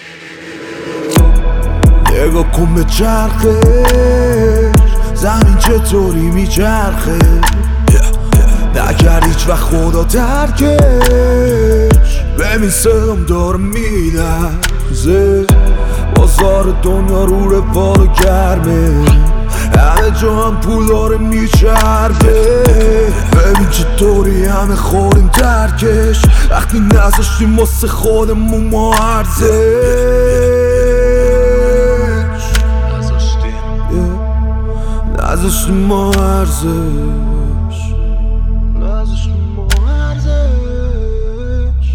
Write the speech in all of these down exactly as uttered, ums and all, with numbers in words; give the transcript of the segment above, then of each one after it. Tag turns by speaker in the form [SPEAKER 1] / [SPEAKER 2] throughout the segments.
[SPEAKER 1] نگاه کن به چرخش، زمین چطوری میچرخه، نکرد هیچ وقت خدا ترکش. ببین صدام داره میلرزه، بازار دنیا رو رفال گرمه، همه جا هم پول داره میچربه. ببین چطوری همه خوریم ترکش، وقتی نذاشتیم واسه خودمون ما ارزش. نذاشتیم ما ارزش، نذاشتیم ما ارزش.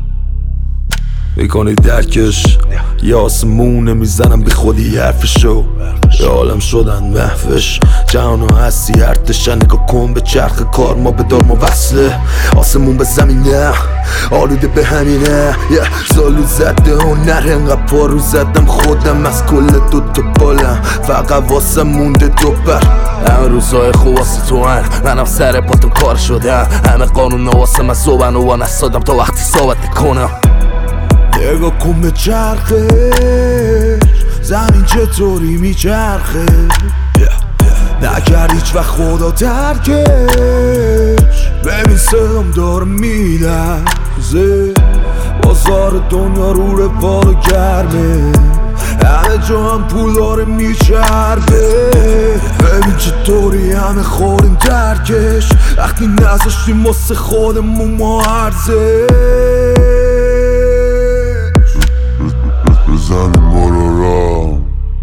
[SPEAKER 1] میکنی درکش، یه آسمونه میزنم بی خودی حرفشو، یه عالم شدن محوش، جهانو هستی ارتشن. نگاه کن به چرخ کار، ما به دار ما وصله، آسمون به زمین نه، آلوده به همینه. یه زالو زده هنر، انقدر پارو زدم خودم از کل دوتا بالم، فقط واسه مونده دو بر. همه روزای خوب واسه تو هن، منم سر پا تو کار شدم، همه قانون واسه من زوبن و نستادم تا وقتی صحبت نکنم. نگاه کن به چرخش، زمین چطوری میچرخه، نکرد هیچ وقت خدا ترکش. ببین صدام داره میلرزه، بازار دنیا رو رفال گرمه، همه جا هم پول داره میچربه. ببین چطوری همه خوریم ترکش، وقتی نذاشتیم واسه خودمون ما ارزش.
[SPEAKER 2] زمین برو را،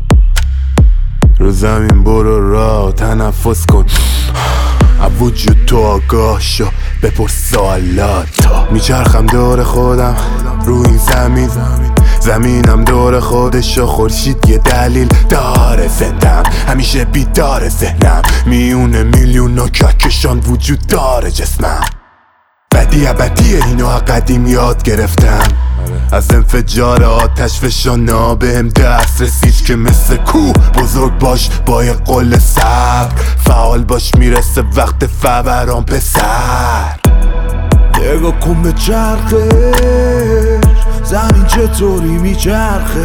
[SPEAKER 2] رو زمین برو را، تنفس کن وجود تو، آگاه شو بپرس سوالات. میچرخم دور خودم رو این زمین، زمینم دور خودشو، خورشید یه دلیل داره، زندم همیشه بیدار، ذهنم میونه میلیون و کهکشان وجود داره جسمم. بدی ابدیه اینو قدیم یاد گرفتم، از انفجار آتش فشانا بهم دست رسید که مثل کوه بزرگ باش با یه قل صبر، فعال باش میرسه وقت فوران پسر.
[SPEAKER 1] نگاه کن به چرخش، زمین چطوری میچرخه،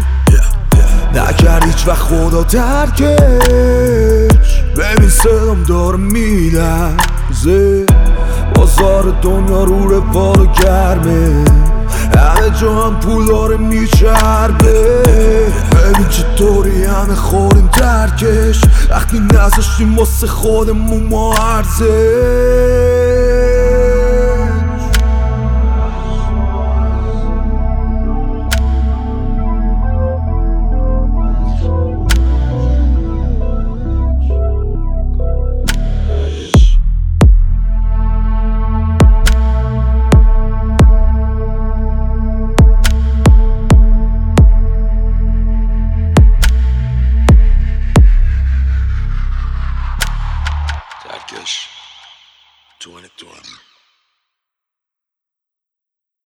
[SPEAKER 1] نکرد هیچ وقت خدا ترکش. ببین صدام داره میلرزه، بازار دنیا رو رفال گرمه، همه جا هم پول داره میچربه. ببین چطوری همه خوریم ترکش، وقتی نذاشتیم واسه خودمون ما ارزش.